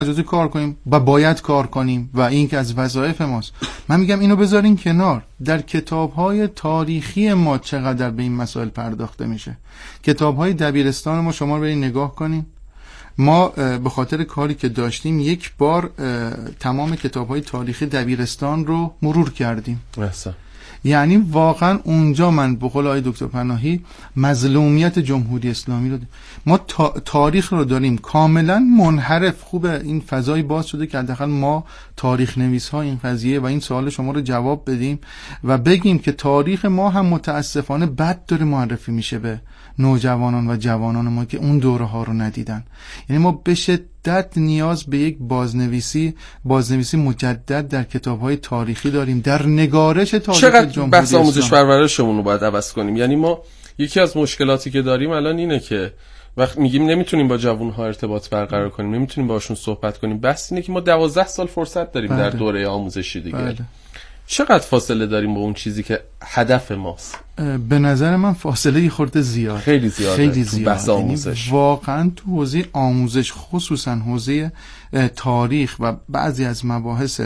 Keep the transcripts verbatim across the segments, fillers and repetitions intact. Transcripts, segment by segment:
اجازه کار کنیم و باید کار کنیم و این که از وظایف ماست. من میگم اینو بذارین کنار. در کتاب‌های تاریخی ما چقدر به این مسائل پرداخته میشه. کتاب‌های دبیرستان ما شما رو برید نگاه کنین. ما به خاطر کاری که داشتیم یک بار تمام کتاب‌های تاریخی دبیرستان رو مرور کردیم. مثلا یعنی واقعا اونجا من به قول آقای دکتر پناهی مظلومیت جمهوری اسلامی رو ما تا... تاریخ رو داریم کاملا منحرف. خوبه این فضای باز شده که حداقل ما تاریخ نویس ها این قضیه و این سوال شما رو جواب بدیم و بگیم که تاریخ ما هم متاسفانه بد داره معرفی میشه به نوجوانان و جوانان ما که اون دوره ها رو ندیدن. یعنی ما به شدت نیاز به یک بازنویسی بازنویسی مجدد در کتاب‌های تاریخی داریم، در نگارش تاریخ جمهوری اسلامی. بحث آموزش پرورشمون رو باید عوض کنیم. یعنی ما یکی از مشکلاتی که داریم الان اینه که وقت میگیم نمیتونیم با جوان‌ها ارتباط برقرار کنیم، نمیتونیم باشون صحبت کنیم، بس اینه که ما دوازده سال فرصت داریم بله. در دوره آموزشی دیگه بله. چقدر فاصله داریم با اون چیزی که هدف ماست؟ به نظر من فاصله یه خورده زیاد، خیلی زیاده، خیلی زیاد. بحث آموزش واقعا تو حوزه آموزش، خصوصا حوزه تاریخ و بعضی از مباحث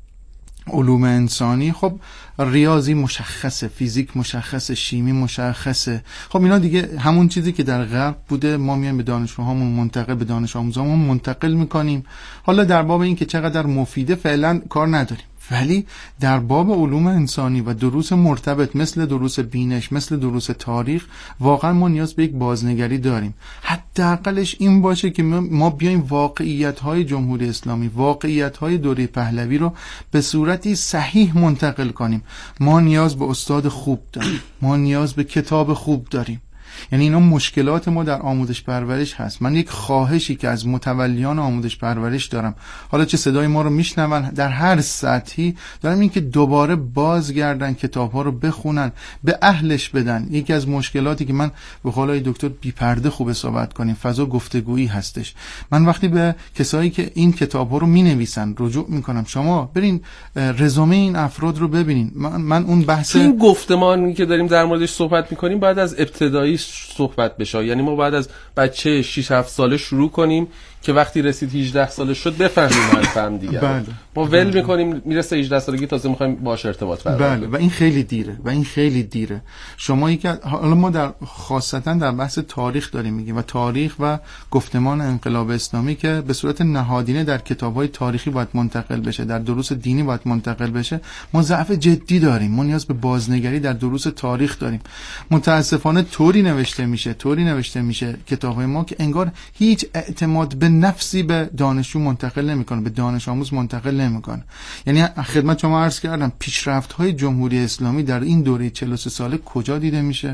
علوم انسانی، خب ریاضی مشخصه، فیزیک مشخصه، شیمی مشخصه. خب اینا دیگه همون چیزی که در غرب بوده ما میایم به دانشجوهامون منتقل به دانش آموزامون منتقل میکنیم. حالا در باب این که چقدر مفیده فعلا کار نداریم، ولی در باب علوم انسانی و دروس مرتبط مثل دروس بینش، مثل دروس تاریخ، واقعا ما نیاز به یک بازنگری داریم. حداقلش این باشه که ما بیایم واقعیت‌های جمهوری اسلامی، واقعیت‌های دوره پهلوی رو به صورتی صحیح منتقل کنیم. ما نیاز به استاد خوب داریم، ما نیاز به کتاب خوب داریم. یعنی اینا مشکلات ما در آموزش پرورش هست. من یک خواهشی که از متولیان آموزش پرورش دارم، حالا چه صدای ما رو میشنون در هر سطحی، دارم این که دوباره بازگردن کتاب‌ها رو بخونن، به اهلش بدن. یکی از مشکلاتی که من به قول دکتر بی پرده خوب صحبت کنیم، فضا گفتگویی هستش. من وقتی به کسایی که این کتاب‌ها رو مینویسن رجوع میکنم، شما برین رزومه این افراد رو ببینین. من, من اون بحث این گفتمانی که داریم در موردش صحبت میکنیم بعد از ابتدایی صحبت بشه. یعنی ما بعد از بچه شش هفت ساله شروع کنیم که وقتی رسید هجده ساله شد بفهمیم حرفم دیگه. بله. ما ول میکنیم میرسه هجده سالگی تازه میخوایم باهاش ارتباط برقرار کنیم. بله. و این خیلی دیره و این خیلی دیره. شما یک حالا ما در خاصتا در بحث تاریخ داریم میگیم و تاریخ و گفتمان انقلاب اسلامی که به صورت نهادینه در کتاب‌های تاریخی باید منتقل بشه، در دروس دینی باید منتقل بشه. ما ضعف جدی داریم. ما نیاز به بازنگری در دروس تاریخ داریم. متاسفانه طوری نوشته میشه، طوری نوشته میشه کتاب‌های ما که انگار هیچ اعتماد به نفسی به دانشجو منتقل نمیکنه، به دانش آموز منتقل نمیکنه. یعنی خدمت شما عرض کردم پیشرفت‌های جمهوری اسلامی در این دوره چهل و سه ساله کجا دیده میشه؟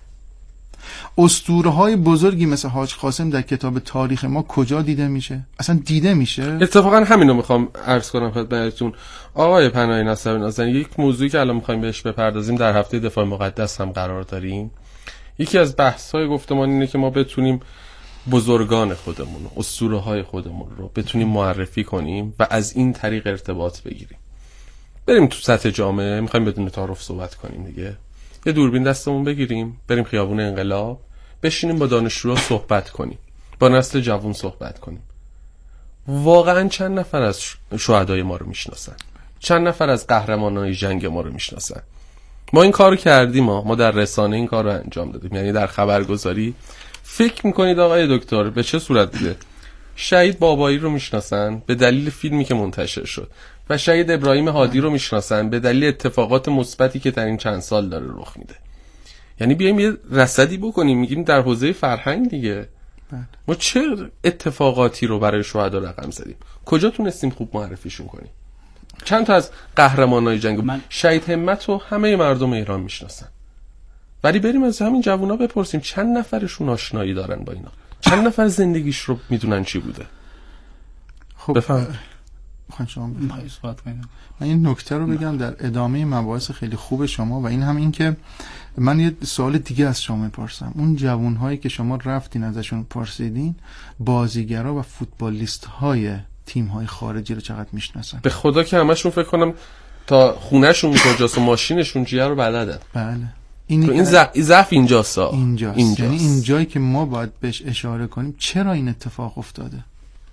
اسطوره‌های بزرگی مثل حاج قاسم در کتاب تاریخ ما کجا دیده میشه؟ اصلا دیده میشه؟ اتفاقا همین رو میخوام عرض کنم خدمتتون آقای پناهی نصر نازنین. یک موضوعی که الان میخوایم بهش بپردازیم در هفته دفاع مقدس هم قرار داریم. یکی از بحث‌های گفتمان اینه که ما بتونیم بزرگان خودمون، اسطوره‌های خودمون رو بتونیم معرفی کنیم و از این طریق ارتباط بگیریم. بریم تو سطح جامعه، میخوایم بدون تعارف صحبت کنیم دیگه. یه دوربین دستمون بگیریم، بریم خیابون انقلاب، بشینیم با دانشجوها صحبت کنیم، با نسل جوان صحبت کنیم. واقعا چند نفر از شهدای ما رو میشناسن؟ چند نفر از قهرمانان جنگ ما رو میشناسن؟ ما این کارو کردیم، ما ما در رسانه این کار رو انجام دادیم، یعنی در خبرگزاری. فکر میکنید آقای دکتر به چه صورت بوده؟ شهید بابایی رو میشناسن به دلیل فیلمی که منتشر شد و شهید ابراهیم هادی رو میشناسن به دلیل اتفاقات مثبتی که در این چند سال داره رخ میده. یعنی بیایم یه رصدی بکنیم، میگیم در حوزه فرهنگ دیگه ما چه اتفاقاتی رو برای شهدا رقم زدیم، کجا تونستیم خوب معرفیشون کنیم. چند تا از قهرمانای جنگ من... شهید همت رو همه مردم ایران میشناسن، ولی بریم از همین جوونا بپرسیم چند نفرشون آشنایی دارن با اینا، چند نفر زندگیش رو میدونن چی بوده. خب بفهم میخوان شما بفرمایید. من این نکته رو بگم در ادامه مباحث خیلی خوب شما و این هم این که من یه سوال دیگه از شما میپرسم. اون جوانهایی که شما رفتین ازشون پرسیدین، بازیگرا و فوتبالیست‌های تیم‌های خارجی رو چقدر میشناسن؟ به خدا که همشون فکر کنم تا خونه‌شون کجاست و ماشینشون چیه رو بلدن. بله. این این ضعف اینجاست. اینجاست. اینجاست. یعنی این جایی که ما باید بهش اشاره کنیم چرا این اتفاق افتاده.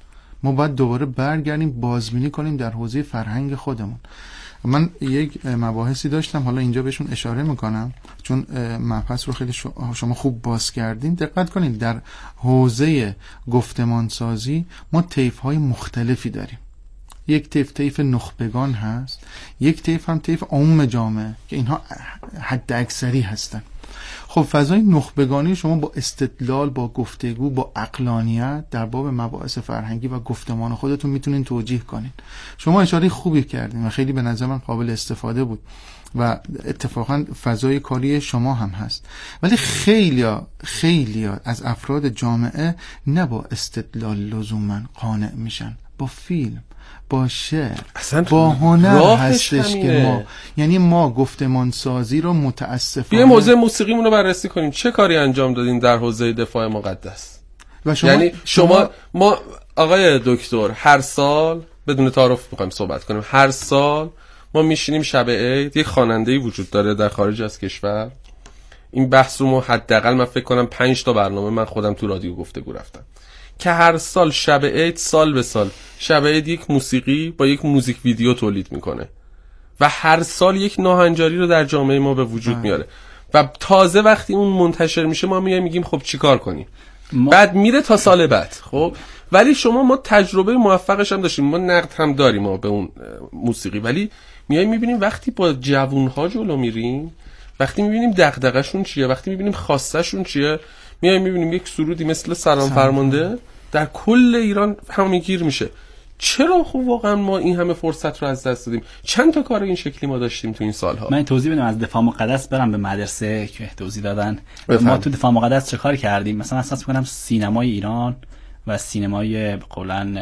ما باید دوباره برگردیم بازبینی کنیم در حوزه فرهنگ خودمون. من یک مباحثی داشتم، حالا اینجا بهشون اشاره میکنم چون مبحث رو خیلی شما خوب باز کردین. دقت کنید در حوزه گفتمان سازی ما طیف های مختلفی داریم. یک طیف طیف نخبگان هست، یک طیف هم طیف عموم جامعه که اینها حد اکثری هستن. خب فضای نخبگانی شما با استدلال، با گفتگو، با عقلانیت در باب مباحث فرهنگی و گفتمان خودتون میتونین توجیه کنین. شما اشاره خوبی کردین و خیلی به نظر من قابل استفاده بود و اتفاقا فضای کاری شما هم هست. ولی خیلیا خیلیا از افراد جامعه نه با استدلال لزوما قانع میشن، با فیلم، با شعر، با هنر هستش که ما، یعنی ما گفتمان سازی رو متاسفانه. بیا حوزه موسیقیمون رو بررسی کنیم. چه کاری انجام دادین در حوزه دفاع مقدس؟ و شما یعنی شما, شما ما آقای دکتر هر سال بدون تعارف می‌خوایم صحبت کنیم، هر سال ما میشینیم شب عید، یک خواننده‌ای وجود داره در خارج از کشور. این بحث رو ما حداقل من فکر کنم پنج تا برنامه من خودم تو رادیو گفتگو رفتم که هر سال شب عید، سال به سال شب عید یک موسیقی با یک موزیک ویدیو تولید میکنه و هر سال یک ناهنجاری رو در جامعه ما به وجود میاره و تازه وقتی اون منتشر میشه ما میایم میگیم خب چیکار کنیم ما... بعد میره تا سال بعد. خب ولی شما ما تجربه موفقش هم داشتیم، ما نقد هم داریم ما به اون موسیقی، ولی میایم میبینیم وقتی با جوونها جلو میریم، وقتی میبینیم دغدغه‌شون چیه، وقتی میبینیم خواسته‌شون چیه، میایم میبینیم یک سرودی مثل سلام فرمانده در کل ایران همگیر میشه. چرا خب واقعا ما این همه فرصت رو از دست دادیم؟ چند تا کار این شکلی ما داشتیم تو این سالها. من توضیح بدم از دفاع مقدس برم به مدرسه که توضیح دادن. بفهم. ما تو دفاع مقدس چه کار کردیم؟ مثلا احساس می‌کنم سینمای ایران و سینمای قولن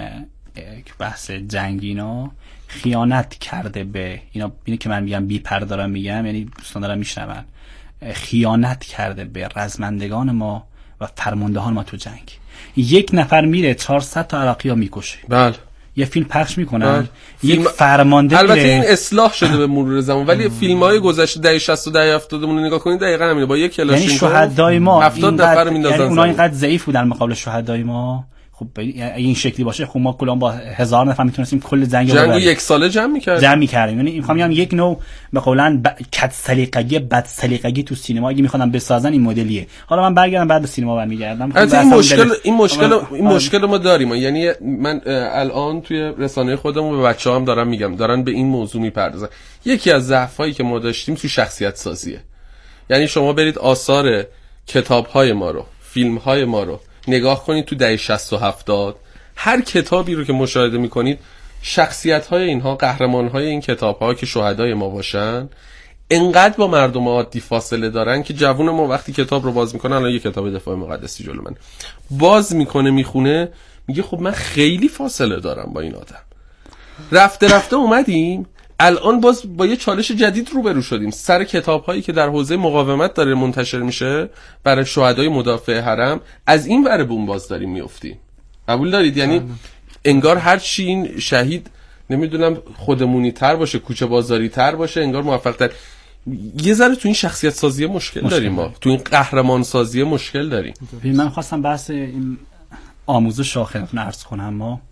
بحث جنگی اینا خیانت کرده به اینا. اینه که من میگم بی پرده دارم میگم، یعنی دوستان دارم میشنون، خیانت کرده به رزمندگان ما و فرماندهان ما تو جنگ. یک نفر میره چهارصد تا عراقی‌ها میکشه. بله. یه فیلم پخش میکنن، بله. یک فیلم... فرمانده البته میره. این اصلاح شده به مرور زمان، ولی فیلم‌های گذشته دهه شصت و دهه هفتاد مون نگاه کنید دقیقاً همینه، با یک کلاشینکوف یعنی شهدای ما هفتاد نفر رو میندازن. یعنی اونها اینقدر ضعیف بودن مقابل شهدای ما. خب این شکلی باشه خب ما کلا با هزار نفر میتونستیم کل جنگ رو جنگو یک ساله جمع می‌کردیم. جمع می‌کردیم. یعنی می‌خوام بگم یک نوع به قولن کد سلیقگی، بد سلیقگی تو سینما اگه می‌خوام بسازن این مدلیه. حالا من برگردم بعد به سینما برمیگردم. این مشکل این مشکل این مشکل ما داریم. یعنی من الان توی رسانه خودمون به بچه‌هام دارم میگم، دارن به این موضوع میپردازن. یکی از ضعفایی که ما داشتیم تو شخصیت سازیه. یعنی شما برید آثار کتاب‌های ما رو، فیلم‌های ما رو نگاه کنید تو دهه شصت و هفتاد، هر کتابی رو که مشاهده میکنید شخصیت‌های اینها، قهرمان‌های این کتاب‌ها که شهدای ما باشن، انقدر با مردم عادی فاصله دارن که جوون ما وقتی کتاب رو باز میکنه، الان یه کتاب دفاع مقدسی جلو من باز میکنه میخونه، میگه خب من خیلی فاصله دارم با این آدم. رفته رفته اومدیم الان باز با یه چالش جدید روبرو شدیم سر کتاب‌هایی که در حوزه مقاومت داره منتشر میشه برای شهدای مدافع حرم. از این ور بوم باز داریم میافتیم. قبول دارید؟ یعنی انگار هر چی این شهید نمیدونم خودمونی تر باشه، کوچه بازاری تر باشه، انگار موفق تر. یه ذره تو این شخصیت سازی مشکل, مشکل داریم ما، تو این قهرمان سازی مشکل داریم. من خواستم بحث این آموزش شاخصتون عرض کنم. ما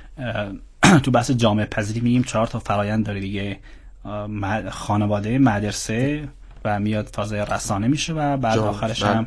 تو بحث جامعه پذیری میگیم چهار تا فرآیند داره دیگه، خانواده، مدرسه و میاد فاز رسانه میشه و بعد آخرش هم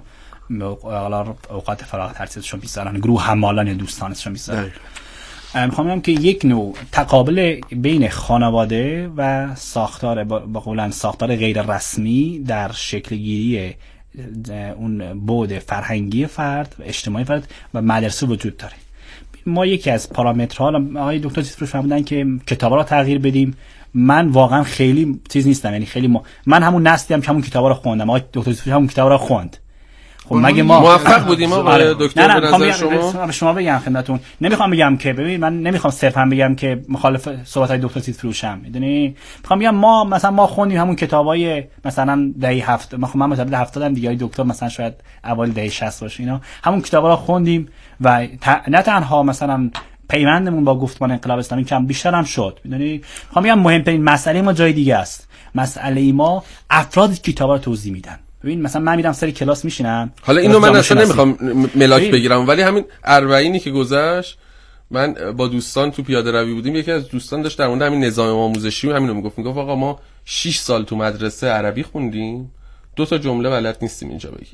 اوقات فراغ ترتیبشون میذارن، گروه حمالان دوستانشون میذارن. میخوام بگم که یک نوع تقابل بین خانواده و ساختار با قولن ساختار غیر رسمی در شکل گیری اون بعد فرهنگی فرد و اجتماعی فرد و مدرسه وجود داره. ما یکی از پارامترها، آقای دکتر چیز روش فرمودن که کتابا رو تغییر بدیم. من واقعا خیلی چیز نیستم، یعنی خیلی ما... من همون نسلیم که همون کتابا رو خوندم. آقای دکتر چیز همون کتابا رو خوند. خب مگه ما موفق بودیم آقای دکتر؟ نه نه به نظر شما؟ به شما بگم خدمتتون، نمیخوام بگم که ببین من نمیخوام صرفا بگم که مخالف صحبت‌های دکتر چیز فروشم، میدونی؟ میخوام بگم ما مثلا ما خوندیم همون کتابای مثلا دهه هفتاد، من مثلا دهه هفتاد هم دیگه دکتر مثلا شاید اوایل دهه شصت باشه، اینا همون کتابا رو خوندیم و ت... نه تنها مثلا پیوندمون با گفتمان انقلاب اسلامی کم بیشتر هم شد، میدونی؟ میخوام بگم مهمترین مسئله ما جای دیگه است. مسئله ما افراد کتابا رو توضیح میدن. ببین مثلا من میرم سر کلاس میشینم، حالا اینو من اصلا نمیخوام ملاک بگیرم، ولی همین اربعینی که گذشت من با دوستان تو پیاده روی بودیم، یکی از دوستان داشت در مورد همین نظام آموزشی همین رو میگفت. میگفت آقا ما شش سال تو مدرسه عربی خوندیم، دو تا جمله بلد نیستیم اینجا بگیم.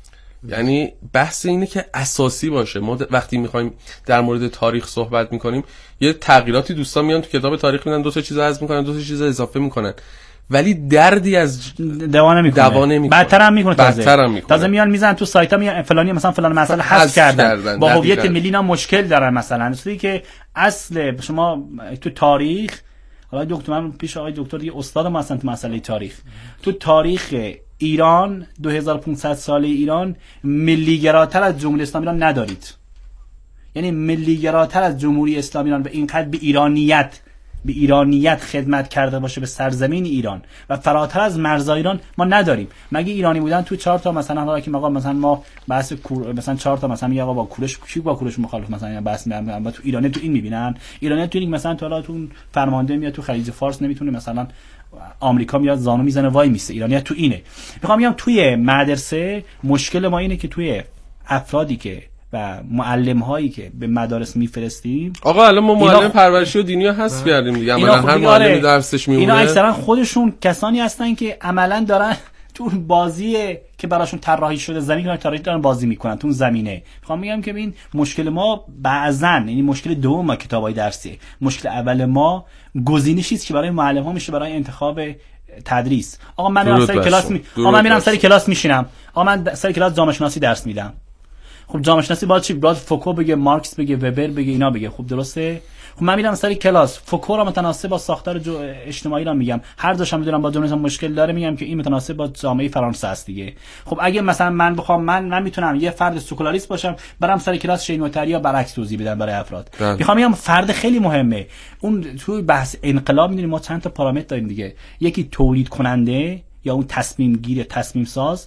یعنی بحث اینه که اساسی باشه. ما وقتی میخوایم در مورد تاریخ صحبت میکنیم یه تغییراتی دوستان میان تو کتاب تاریخ میدن، دو تا چیز حذف میکنن، دو تا چیز اضافه میکنن، ولی دردی از دوا نمیکنه، دوا نمیکنه، بدتر هم میکنه، تازه بدتر هم میکنه. تازه میان میزنن تو سایت ها، میان فلانی مثلا فلان مسئله حذف کردن. کردن با هویت ملی اینا مشکل دارن. مثلا اصلی که اصل شما تو تاریخ، حالا دکتر من پیش آقای دکتر دیگه استاد ما هستن تو مسئله تاریخ، تو تاریخ ایران دو هزار و پانصد ساله ایران ملی‌گراتر از جمهوری اسلامی ایران ندارید. یعنی ملی‌گراتر از جمهوری اسلامی ایران و اینقدر به ایرانیت به ایرانیت خدمت کرده باشه به سرزمین ایران و فراتر از مرزهای ایران ما نداریم. مگه ایرانی بودن تو چهار تا مثلا حالا که آقا مثلا ما بحث کور... مثلا چهار تا مثلا میگه آقا با کورش کی با کورش مخالف مثلا بحث می‌کنن، تو ایرانی تو این می‌بینن. ایرانی تو این مثلا تو حالا تو فرمانده میاد تو خلیج فارس نمیتونه مثلا آمریکا میاد زانو میزنه وای میسته. ایرانی تو اینه. میخوام بگم توی مدرسه مشکل ما اینه که توی افرادی که و معلم هایی که به مدارس میفرستیم، آقا الان ما معلم پرورشی و دینی حذف کردیم دیگه، عملاً هر معلمی درسش میمونه. اینا اکثرا خودشون کسانی هستن که عملاً دارن تو بازی که براشون طراحی شده زمین رو طراحی دارن بازی میکنن تو اون زمینه. میخوام بگم که این مشکل ما بعضن، یعنی مشکل دوم ما کتابای درسی، مشکل اول ما گزینشی است که برای معلم ها میشه برای انتخاب تدریس. آقا من میرم سر کلاس می... آقا من میرم سر کلاس میشینم، آقا من سر کلاس جامعه شناسی درس میدم. خب جامعه شناسی باید چی؟ باید فوکو بگه، مارکس بگه، وبر بگه، اینا بگه. خب درسته. خب من میرم سر کلاس فوکو رو متناسب با ساختار جو... اجتماعی را میگم، هر دوشم میدونم با جمهوری مشکل داره، میگم که این متناسب با جامعه فرانسه است دیگه. خب اگه مثلا من بخوام من من میتونم یه فرد سکولاریست باشم برام سر کلاس شینوتری یا برعکس توضیح بدم برای افراد. میخوام بگم فرد خیلی مهمه. اون توی بحث انقلاب میدونیم ما چند تا پارامتر داریم دیگه. یکی تولید کننده یا اون تصمیم گیر، تصمیم ساز،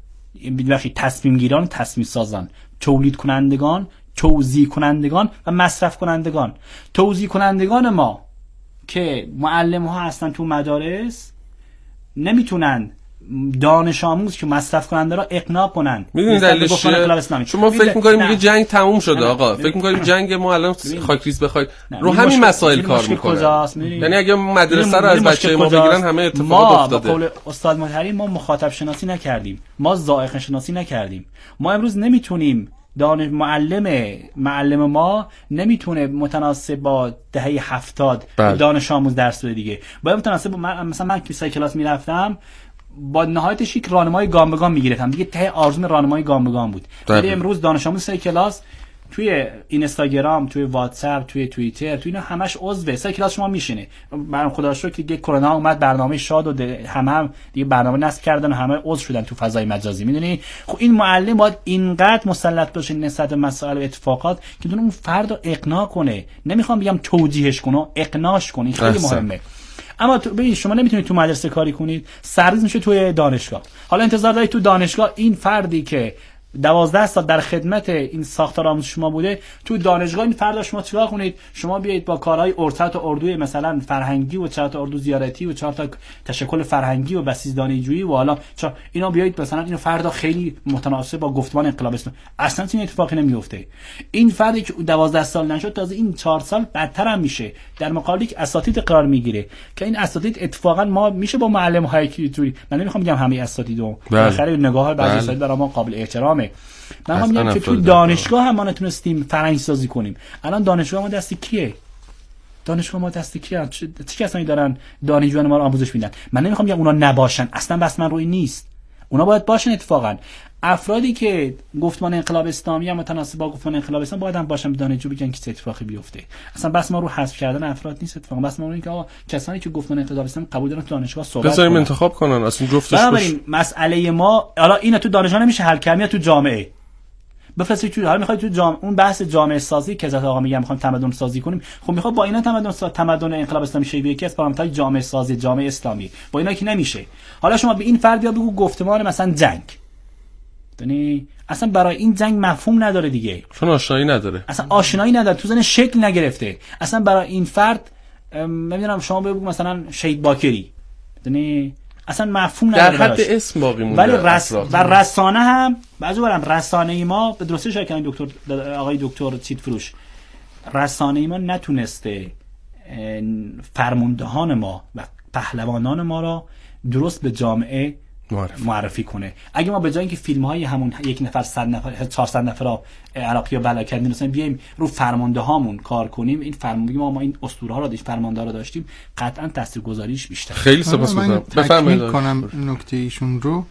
بخی تصمیم گیران، تصمیم سازان، تولید کنندگان، توزیع کنندگان و مصرف کنندگان. توزیع کنندگان ما که معلم ها هستن تو مدارس نمیتونن دانش آموز که مصرف کننده را اقناع کنن. میدونید دلیلش چیه؟ شما فکر می‌کنید میگه جنگ تموم شده آقا، فکر می‌کنید جنگ ما الان خاکریز بخواید رو همین مسائل کار می‌کنه. یعنی اگه مدرسه رو از بچه‌ی ما بگیرن همه اتفاقات افتاده. ما با قول استاد مطهری ما مخاطب شناسی نکردیم، ما ذائقه شناسی نکردیم. ما امروز نمیتونیم دانش معلم معلم ما نمیتونه متناسب با دهه هفتاد دانش آموز درس بده دیگه. باید متناسب با من، مثلا من که کلاس میرفتم با نهایتش یک راهنمای گام به گام میگرفتم دیگه، ته آرزوم راهنمای گام به گام بود. ولی امروز دانش آموز سه کلاس توی اینستاگرام، توی واتساپ، توی توییتر، توی اینا همش عضو سه کلاس شما میشینه. من خدا رو شکر که دیگه کرونا اومد، برنامه شاد و همه هم دیگه برنامه نصب کردن و همه عضو شدن تو فضای مجازی. میدونی خب این معلم باید اینقدر مسلط باشه نسبت مسائل و اتفاقات که دونه اون فرد رو اقناع کنه. نمیخوام بگم توجیهش کنه، اقناعش کنه. این خیلی مهمه. اما تو ببین شما نمیتونید تو مدرسه کاری کنید، سرریز میشه توی دانشگاه. حالا انتظار دارید تو دانشگاه این فردی که دوازده سال در خدمت این ساختار آموزش شما بوده تو دانشگاه این فرد شما چیکار کنید؟ شما بیایید با کارهای ارتباط اردوی مثلا فرهنگی و چهار تا اردو زیارتی و چهار تا تشکل فرهنگی و بسیجدانی جویی و حالا اینا بیایید مثلا اینو فردا خیلی متناسب با گفتمان انقلاب اسلامی، اصلا این اتفاقی نمیفته. این فردی که دوازده سال نشد تازه این چهار سال بدتر هم میشه، در مقابل یک اساتید قرار میگیره که این اساتید اتفاقا ما میشه با معلم های که توی من نمیخوام بگم همه اساتیدو بالاخره نگاه بعضی اساتید برای ما قابل احترامه. من میگم که تو دانشگاه هم ما نتونستیم فرهنگ سازی کنیم. الان دانشگاه ما دست کیه؟ دانشگاه ما دست کیه؟ چه کسانی دارن دانشجویان ما رو آموزش میدن؟ من نمیخوام بگم اونا نباشن، اصلا بس من روی نیست. اونا باید باشن. اتفاقا افرادی که گفتمان انقلاب اسلامی هم متناسب با گفتمان انقلاب اسلامی باید هم باشن، دانشجو بگن که چه اتفاقی بیفته. اصلا بس ما رو حذف کردن افراد نیست. اتفاقا بس ما رو این که آقا کسانی که گفتمان انقلاب اسلامی قبول دارن تو دانشگاه صحبت بذاریم انتخاب کنن، اصلا جفتش باشه. مسئله ما حالا اینا تو دانشگاه نمیشه حل کرد، تو جامعه بفرستید تو. حالا میخواید تو جامعه اون بحث جامعه سازی که آقا میگم میخوام تمدن سازی کنیم، خب میخواد با اینا تمدن سازی، تمدن انقلاب اسلامی شیوه یکی از پارامترهای جامعه سازی جامعه اسلامی، با اینا که نمیشه. حالا شما به این فرد یا بگو گفتمان مثلا جنگ، یعنی اصلا برای این جنگ مفهوم نداره دیگه، چون آشنایی نداره، اصلا آشنایی نداره، تو زن شکل نگرفته. اصلا برای این فرد نمیدونم شما بگو مثلا شهید باکری، یعنی اصلا مفهوم نداره، در حد اسم باقی مونده. ولی رس... و رسانه هم بعضی وقتا رسانه ای ما به درستی شاید دکتر آقای دکتر چیت فروش رسانه ما نتونسته فرماندهان ما و پهلوانان ما را درست به جامعه معرفی, معرفی کنه. اگه ما به جای اینکه فیلم های همون یک نفر صد نفر چهارصد نفر را عراقی یا بلاکردی مثلا بیایم رو فرمانده هامون کار کنیم، این فرمانده ما ما این اسطوره ها را داشت فرمانده را داشتیم، قطعا تاثیرگذاریش بیشتر. خیلی سپاسگزارم. بفرمایید کنم نکته ایشون رو.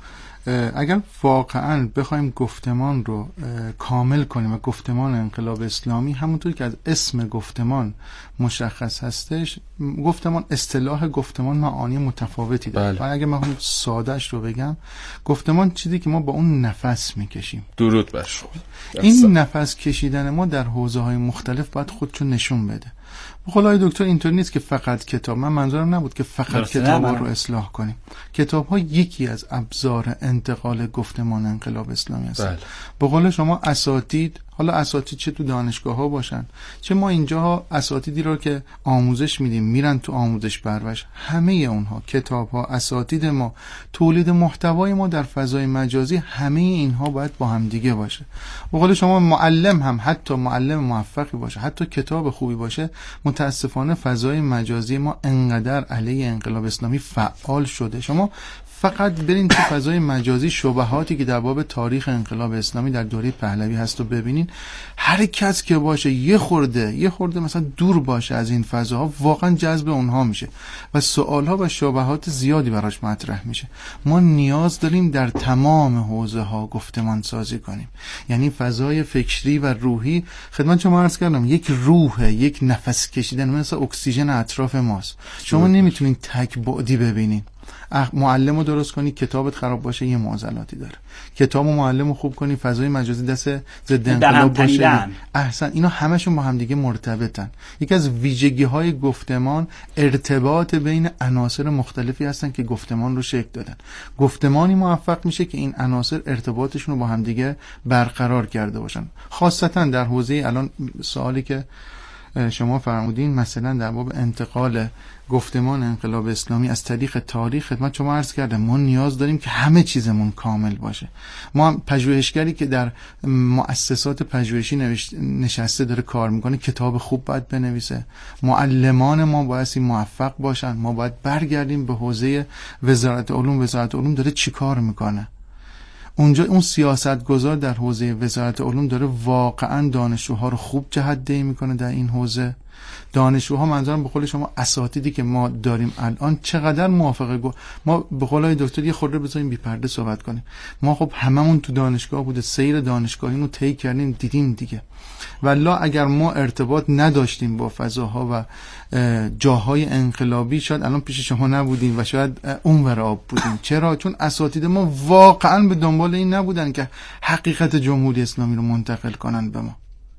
اگر واقعا بخوایم گفتمان رو کامل کنیم و گفتمان انقلاب اسلامی همونطور که از اسم گفتمان مشخص هستش، گفتمان اصطلاح گفتمان معانی متفاوتی داره. بله. اگه من سادهش رو بگم، گفتمان چیزی که ما با اون نفس میکشیم. درود بر شما. این نفس کشیدن ما در حوزه های مختلف باید خودشو نشون بده. بخلای دکتر اینطور نیست که فقط کتاب، من منظورم نبود که فقط کتاب رو اصلاح کنیم. کتاب ها یکی از ابزار انتقال گفتمان انقلاب اسلامی هست. بله. به قول شما اساتید، حالا اساتید چه تو دانشگاه ها باشن چه ما اینجا اساتیدی رو که آموزش میدیم میرن تو آموزش پرورش، همه اونها، کتاب ها، اساتید ما، تولید محتوای ما در فضای مجازی، همه اینها باید با هم دیگه باشه. به قول شما معلم هم حتی معلم موفقی باشه، حتی کتاب خوبی باشه، متاسفانه فضای مجازی ما انقدر علیه انقلاب اسلامی فعال شده. شما فقط برین تو فضای مجازی شبهاتی که در باب تاریخ انقلاب اسلامی در دوره پهلوی هست و ببینین، هر کس که باشه یه خورده یه خورده مثلا دور باشه از این فضاها، واقعا جذب اونها میشه و سوالها و شبهات زیادی براش مطرح میشه. ما نیاز داریم در تمام حوزه ها گفتمان سازی کنیم، یعنی فضای فکری و روحی. خدمت شما عرض کردم یک روح، یک نفس کشیدن مثل اکسیژن اطراف ماست. شما نمیتونین تک بعدی ببینین. معلم رو درست کنی کتابت خراب باشه یه معضلاتی داره، کتاب و معلم رو خوب کنی فضای مجازی دست ضد انقلاب باشه، احسن. اینا همشون با هم دیگه مرتبطن. یکی از ویژگی های گفتمان ارتباط بین عناصر مختلفی هستن که گفتمان رو شکل دادن. گفتمانی موفق میشه که این عناصر ارتباطشون رو با هم دیگه برقرار کرده باشن. خاصتا در حوزه الان سوالی که شما فرمودین مثلا در باب انتقال گفتمان انقلاب اسلامی از طریق تاریخ، خدمت شما عرض کردم ما نیاز داریم که همه چیزمون کامل باشه. ما پژوهشگری که در مؤسسات پژوهشی نشسته داره کار میکنه کتاب خوب باید بنویسه. معلمان ما باید موفق باشن. ما باید برگردیم به حوزه وزارت علوم. وزارت علوم داره چی کار میکنه؟ اونجا اون سیاستگزار در حوزه وزارت علوم داره واقعا دانشجوها رو خوب جهت‌دهی میکنه در این حوزه. دانشجوها، منظورم به قول شما اساتیدی که ما داریم الان چقدر موافقه گو ما به قول دکتر یه خورده بذاریم بی پرده صحبت کنیم. ما خب هممون تو دانشگاه بوده، سیر دانشگاهیمو طی کردیم، دیدیم دیگه. والله اگر ما ارتباط نداشتیم با فضاها و جاهای انقلابی شاید الان پیش شما نبودیم و شاید اونور آب بودیم. چرا؟ چون اساتید ما واقعا به دنبال این نبودن که حقیقت جمهوری اسلامی رو منتقل کنن به ما.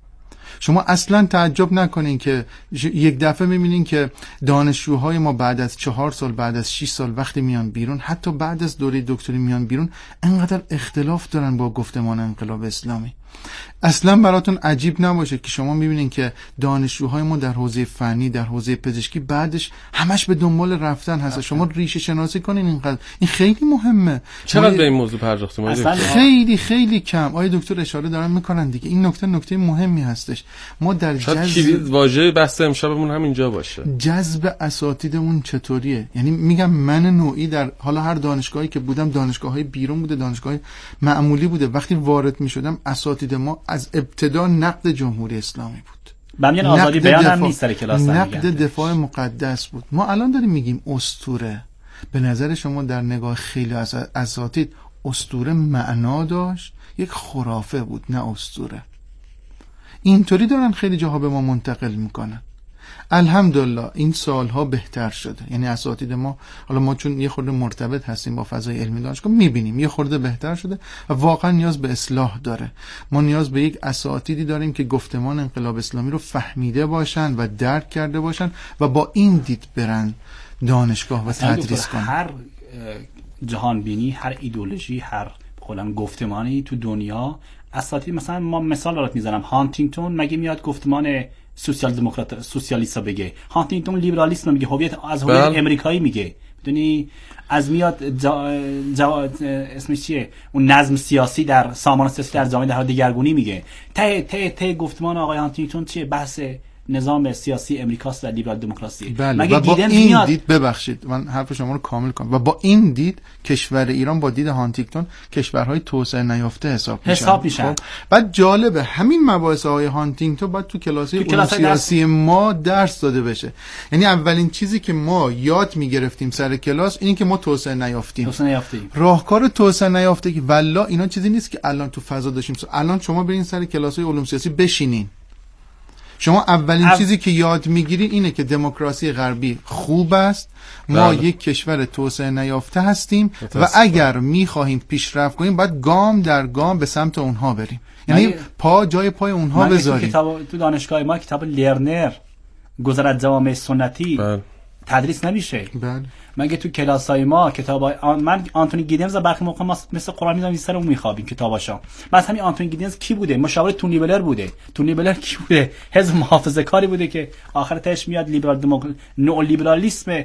شما اصلا تعجب نکنین که یک دفعه میبینین که دانشجوهای ما بعد از چهار سال، بعد از شش سال وقتی میان بیرون، حتی بعد از دوره دکتری میان بیرون، انقدر اختلاف دارن با گفتمان انقلاب اسلامی. اصلا براتون عجیب نباشه که شما میبینین که دانشجوهای ما در حوزه فنی، در حوزه پزشکی بعدش همش به دنبال رفتن هست. شما ریشه شناسی کنین اینقدر، این خیلی مهمه. چقدر به این موضوع پرداختیم؟ خیلی خیلی کم. آیه دکتر اشاره دارن میکنن دیگه. این نکته نکته مهمی هستش. ما در جذب کلید واژه بحث امشبمون همینجا باشه. جذب اساتیدمون چطوریه؟ یعنی میگم من نوعی در حالا هر دانشگاهی که بودم، دانشگاه‌های بیرون بوده، دانشگاه معمولی بوده، وقتی وارد میشدم اساتید ما از ابتدا نقد جمهوری اسلامی بود. ببین آزادی بیان هم نیست در کلاس، نقد دفاع مقدس بود. ما الان داریم میگیم اسطوره. به نظر شما در نگاه خیلی از اساتید اسطوره معنا داشت؟ یک خرافه بود، نه اسطوره. اینطوری دارن خیلی جاها به ما منتقل میکنن. الحمدلله این سالها بهتر شده. یعنی اساتید ما، حالا ما چون یه خورده مرتبط هستیم با فضای علمی دانشگاه، میبینیم یه خورده بهتر شده و واقعا نیاز به اصلاح داره. ما نیاز به یک اساتیدی داریم که گفتمان انقلاب اسلامی رو فهمیده باشن و درک کرده باشن و با این دید برن دانشگاه و تدریس کنن. هر جهان بینی، هر ایدئولوژی، هر کلا گفتمانی تو دنیا، اساتید، مثلا ما مثال برات میزنم، هانتینگتون مگه میاد گفتمان سوسیال دموکرات سوسیالیستا بگه؟ هانتینگتون لیبرالیسم میگه، هویت از هویت امریکایی میگه. میدونی از میاد جا... جا... اسمش چیه، اون نظم سیاسی در سامان سیاسی در جامعه در حال دگرگونی میگه. ته ته ته گفتمان آقای هانتینگتون چیه؟ بحث نظام سیاسی امریکاست و لیبرال دموکراسی. بله. مگه و با گیدنز این میاد؟ دید، ببخشید من حرف شما رو کامل کنم، و با این دید کشور ایران با دید هانتینگتون کشورهای توسعه نیافته حساب میشن. حساب میشن. خب بعد جالبه همین مباحث های هانتینگتون باید تو کلاس علوم سیاسی ما درس داده بشه. یعنی اولین چیزی که ما یاد میگرفتیم سر کلاس اینه که ما توسعه نیافتیم. توسعه نیافتیم. راهکار توسعه نیافته که والله اینا چیزی نیست که الان تو فضا داشتیم. الان شما برین سر کلاس های علوم سیاسی بشینین، شما اولین اب... چیزی که یاد میگیرین اینه که دموکراسی غربی خوب است، ما بله. یک کشور توسعه نیافته هستیم و اگر میخواهیم پیشرفت کنیم باید گام در گام به سمت اونها بریم، یعنی مگه... پا جای پای اونها بذاریم. کتاب تو دانشگاه ما کتاب لرنر گذر از جوامع سنتی بله. تدریس نمیشه. بله. مگه تو کلاسای ما کتابای آن... من آنتونی گیدنز برخی موقع ما مثل قرآن میذارم سر اون میخوابیم کتاباشو. مثلا همین آنتونی گیدنز کی بوده؟ مشاور تونی بلر بوده. تونی بلر کی بوده؟ حزب محافظه کاری بوده که آخرتش میاد لیبرال دموکراسی نو لیبرالیسم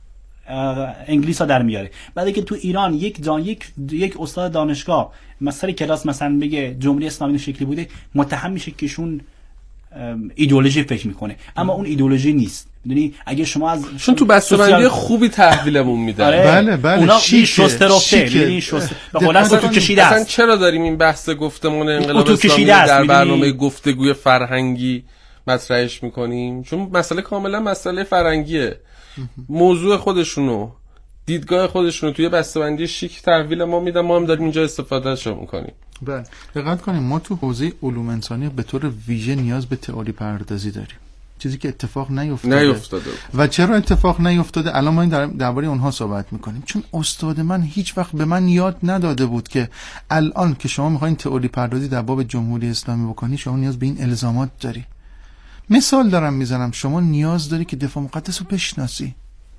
انگلیسا در میاره. بعد که تو ایران یک جان یک یک استاد دانشگاه مثلا کلاس مثلا بگه جمهوری اسلامی شکلی بوده، متهم میشه که شون ایدئولوژی فکر میکنه، اما اون ایدئولوژی نیست. میدونی اگه شما از چون تو بسته‌بندی سوسیال... خوبی تحویلمون میدن. آره. بله بله اونا شسته رفته، میدونی شسته به قول تو کشیده است. اصلا چرا داریم این بحث گفتمان انقلاب اسلامی در برنامه گفتگوی فرهنگی مطرحش میکنیم؟ چون مسئله کاملا مسئله فرهنگیه. موضوع خودشونو، دیدگاه خودشونو توی بسته‌بندی شیک تحویل ما میدن، ما هم داریم اینجا استفادهش میکنیم. بله دقت کنیم ما تو حوزه علوم انسانی به طور ویژه نیاز به تئوری پردازی داریم، چیزی که اتفاق نیفتاده. نیفتاده. و چرا اتفاق نیفتاده؟ الان ما این درباره اونها صحبت میکنیم. چون استاد من هیچ وقت به من یاد نداده بود که الان که شما میخواین تئوری پردازی در باب جمهوری اسلامی بکنی، شما نیاز به این الزامات داری. مثال دارم میزنم، شما نیاز داری که دفاع مقدس رو بشناسی.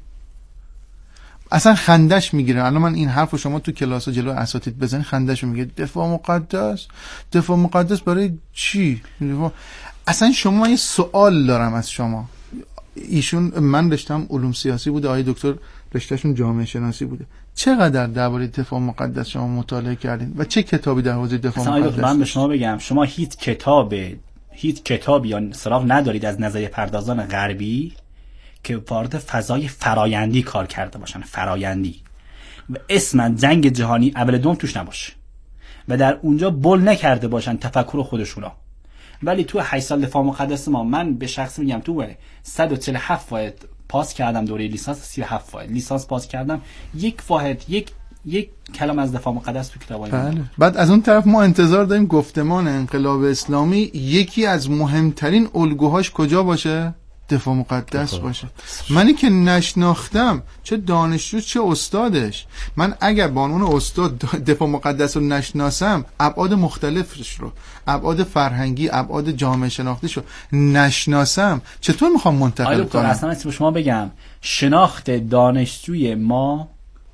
اصلا خندش میگیره. الان من این حرفو شما تو کلاس جلو اساتید بزنی خندش میگیره. دفاع مقدس، دفاع مقدس برای چی؟ دفاع... اصلا شما یه سوال دارم از شما. ایشون من رشتم علوم سیاسی بوده، آقای دکتر رشتهشون جامعه شناسی بوده. چقدر درباره دفاع مقدس شما مطالعه کردین و چه کتابی در حوزه دفاع مقدس؟ من به شما بگم شما هیچ کتاب هیچ کتابی یا سراغ ندارید از نظریه پردازان غربی که وارد فضای فرایندی کار کرده باشن، فرایندی و اسم جنگ جهانی اول دوم توش نباشه و در اونجا بل نکرده باشن تفکر خودشونا. ولی تو هشت سال دفاع مقدس ما من به شخص میگم تو صد و چهل و هفت واحد پاس کردم، دوره لیسانس سی و هفت واحد لیسانس پاس کردم، یک واحد یک یک کلام از دفاع مقدس تو کتابای بله. من. بعد از اون طرف ما انتظار داریم گفتمان انقلاب اسلامی یکی از مهمترین الگوهاش کجا باشه؟ دفاع مقدس دفاع. باشه. منی که نشناختم، چه دانشجو چه استادش، من اگر با عنوان استاد دفاع مقدس رو نشناسم، ابعاد مختلفش رو، ابعاد فرهنگی، ابعاد جامعه شناختیش رو نشناسم، چطور میخوام منتقل کنم؟ اصلا به شما بگم شناخت دانشجوی ما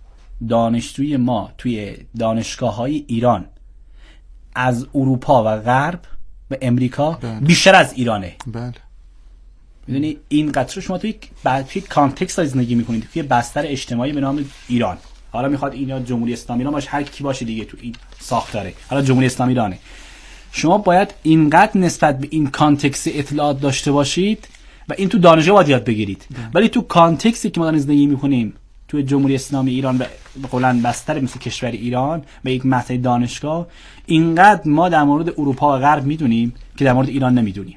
دانشجوی ما توی دانشگاه‌های ایران از اروپا و غرب و امریکا بله. بیشتر از ایرانه. بله. میدونی این قطره شما توی توی کانتکست زندگی میکنید، توی بستر اجتماعی به نام ایران. حالا میخواد اینا جمهوری اسلامی ایران باشه، هر کی باشه دیگه تو این ساختاره، حالا جمهوری اسلامی ایرانه. شما باید اینقدر نسبت به این کانتکست اطلاعات داشته باشید و این تو دانشگاه باید یاد بگیرید. ولی تو کانتکستی که ما داریم زندگی میکنیم تو جمهوری اسلامی ایران و به قولن بستر مثل کشور ایران و یک متن دانشگاه، اینقدر ما در مورد اروپا و غرب میدونیم که در مورد ایران نمیدونیم.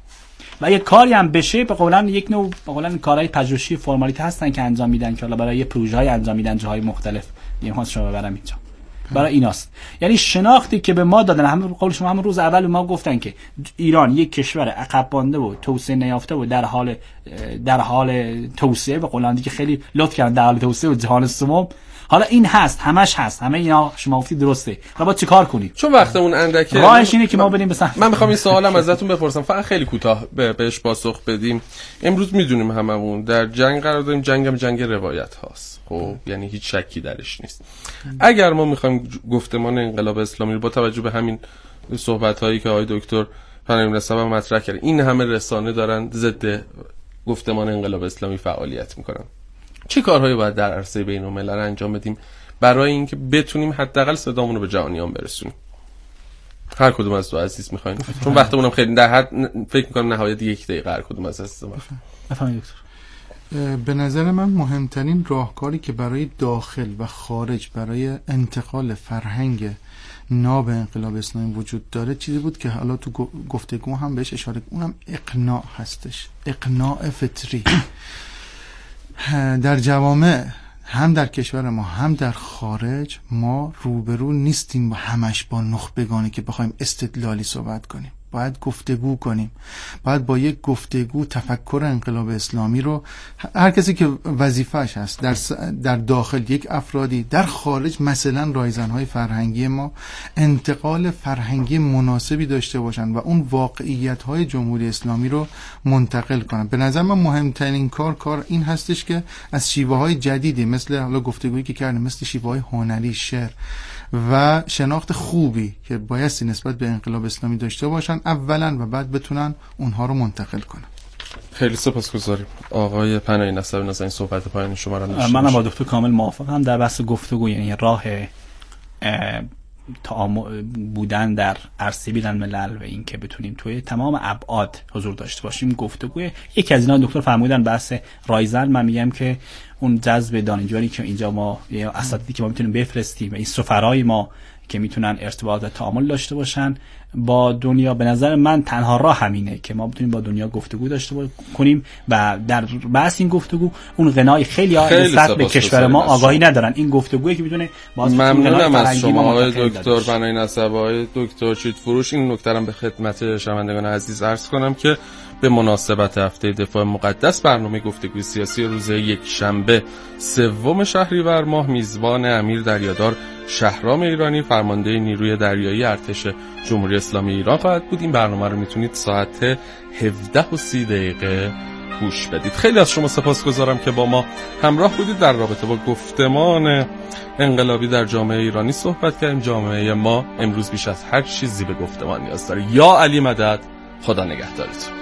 و یه کاری هم بشه به قولن یک نوع به قولن کارهای پژوهشی فرمالیته هستن که انجام میدن که حالا برای یه پروژه‌ای انجام میدن جاهای مختلف. یه خاص شما ببرم اینجا. برای ایناست. یعنی شناختی که به ما دادن، همه قول شما همون روز اول ما گفتن که ایران یک کشور عقب مانده و توسعه نیافته و در حال در حال توسعه، به قولن دیگه خیلی لطف کردن، در حال توسعه و جهان سوم. حالا این هست، همش هست، همه اینا شما گفتید درسته. حالا باید چیکار کنیم؟ چون وقتمون اندکه، راهش اینه که ما بریم به سمت. من میخوام این سوالم ازتون بپرسم، فقط خیلی کوتاه بهش پاسخ بدیم. امروز میدونیم هممون در جنگ قرار داریم، جنگم جنگ روایت هاست. خب یعنی هیچ شکی درش نیست. اگر ما میخوایم گفتمان انقلاب اسلامی رو با توجه به همین صحبت هایی که آقای دکتر پناهی نسب مطرح کردن، این همه رسانه دارن ضد گفتمان انقلاب اسلامی فعالیت میکنن، چه کارهایی باید در عرصه بین‌الملل انجام بدیم برای اینکه بتونیم حداقل صدامون رو به جهانیان برسونیم؟ هر کدوم از دو عزیز میخواین؟ چون وقتمونم خیلی در حد فکر میکنم نهایت یک دقیقه هر کدوم از عزیز ما. بفرمایید دکتر. به نظر من مهمترین راهکاری که برای داخل و خارج برای انتقال فرهنگ ناب انقلاب اسلامی وجود داره چیزی بود که حالا تو گفتگو هم بهش اشاره، اونم اقناع هستش، اقناع فطری. در جوامع هم در کشور ما هم در خارج ما روبرو نیستیم با همش با نخبگانی که بخوایم استدلالی صحبت کنیم. باید گفتگو کنیم، باید با یک گفتگو تفکر انقلاب اسلامی رو هر کسی که وظیفه‌اش هست در, در داخل یک افرادی، در خارج مثلا رایزن‌های فرهنگی ما انتقال فرهنگی مناسبی داشته باشن و اون واقعیت‌های جمهوری اسلامی رو منتقل کنن. به نظر من مهمترین کار کار این هستش که از شیوه‌های جدیدی مثل حالا گفتگویی که کردیم، مثل شیوه‌های هنری، شعر و شناخت خوبی که بایستی نسبت به انقلاب اسلامی داشته باشن اولا و بعد بتونن اونها رو منتقل کنن. خیلی سپاسگزاریم آقای پناهی نسبی ناز این صحبت پایان شما را داشته. منم با دکتر کامل موافقم در بحث گفتگو، یعنی راه تعامل بودن در عرصه بین الملل و این که بتونیم توی تمام ابعاد حضور داشته باشیم گفتگو. یکی از اینا دکتر فرمودن بحث رایزن، من میگم که اون جذب دانشجویی که اینجا ما یا اساتیدی که ما میتونیم بفرستیم و این سفرای ما که میتونن ارتباط و تعامل داشته باشن با دنیا، به نظر من تنها راه همینه که ما بتونیم با دنیا گفتگو داشته کنیم و در بحث این گفتگو اون غنای خیلی ها نسبت به کشور ما آگاهی ندارن. این گفتگویی که میتونه باز ممنونم از شما آقای دکتر پناهی نسبی، آقای دکتر چیتفروش. این نکته رو به خدمت شنوندگان عزیز عرض کنم که به مناسبت هفته دفاع مقدس برنامه گفتگوی سیاسی روز یک شنبه سوم شهریور ماه میزبان امیر دریادار شهرام ایرانی فرمانده نیروی دریایی ارتش جمهوری اسلامی ایران خواهد بود. این برنامه رو میتونید ساعت هفده و سی دقیقه گوش بدید. خیلی از شما سپاسگزارم که با ما همراه بودید. در رابطه با گفتمان انقلابی در جامعه ایرانی صحبت کردیم. جامعه ما امروز بیش از هر چیزی به گفتمان نیاز داره. یا علی مدد، خدا نگهدارتون.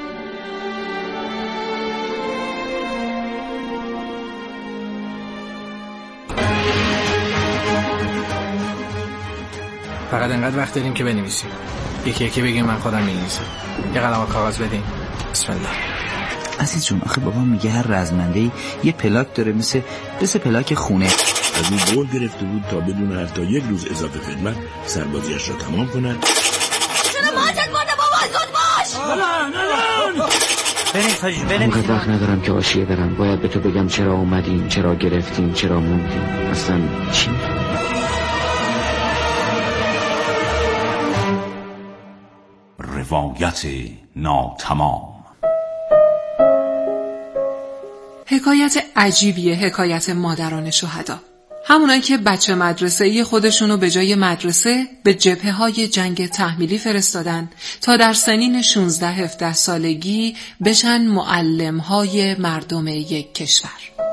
فقط انقدر وقت داریم که بنویسیم. یکی یکی بگیم من خودم می‌نویسم. یه قلم و کاغذ بدین. بسم الله. عزیز جون، آخه بابا میگه هر رزمنده‌ای یه پلاک داره مثل مثل پلاک خونه. از اون قول گرفته بود تا بدون حتی یک روز اضافه خدمت سربازیش را تمام کنند. چرا ماتت برده بابا؟ زود باش. الان الان. بریم تاج بریم. من وقت ندارم که حاشیه برم. باید به تو بگم چرا اومدیم، چرا گرفتیم، چرا موندیم. اصلا چی؟ روایت ناتمام. حکایت عجیبیه، حکایت مادران شهدا. همونایی که بچه مدرسه‌ای خودشونو به جای مدرسه به جبهه‌های جنگ تحمیلی فرستادن تا در سنین شانزده هفده سالگی بشن معلم‌های مردم یک کشور.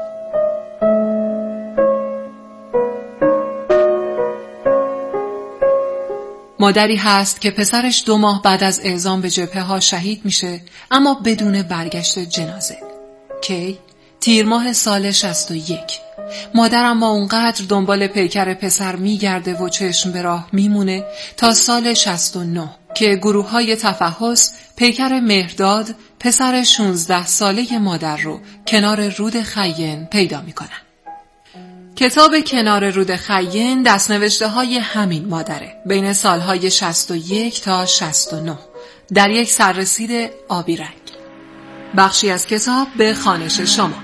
مادری هست که پسرش دو ماه بعد از اعزام به جبهه‌ها شهید میشه، اما بدون برگشت جنازه. کی؟ تیر ماه سال شصت و یک. مادر اما اونقدر دنبال پیکر پسر میگرده و چشم به راه میمونه تا سال شصت و نه که گروه‌های تفحص پیکر مهرداد پسر شانزده ساله مادر رو کنار رود خیین پیدا میکنن. کتاب کنار رود خیین دستنوشته های همین مادره، بین سالهای شصت و یک تا شصت و نه، در یک سررسید آبی رنگ. بخشی از کتاب به خوانش شما.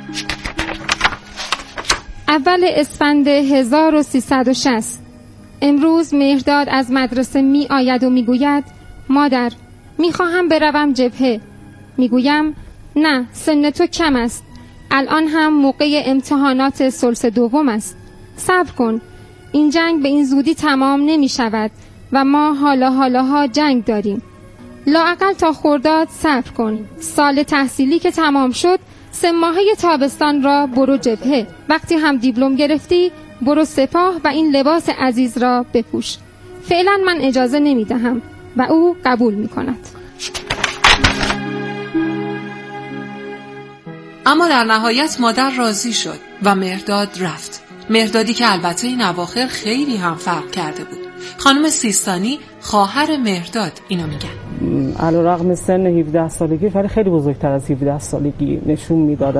اول اسفند هزار و سیصد و شصت. امروز مهرداد از مدرسه می آید و می گوید مادر می خواهم بروم جبهه. می گویم نه، سن تو کم است. الان هم موقع امتحانات ثلث دوم است. صبر کن، این جنگ به این زودی تمام نمی شود و ما حالا حالاها جنگ داریم. لااقل تا خرداد صبر کن. سال تحصیلی که تمام شد سه ماهه تابستان را برو جبهه. وقتی هم دیپلم گرفتی برو سپاه و این لباس عزیز را بپوش. فعلا من اجازه نمی دهم و او قبول می کند. اما در نهایت مادر راضی شد و مهرداد رفت. مهردادی که البته این اواخر خیلی هم فرق کرده بود. خانم سیستانی خواهر مهرداد اینو میگن. علیرغم سن هفده سالگی ولی خیلی بزرگتر از هفده سالگی نشون میداد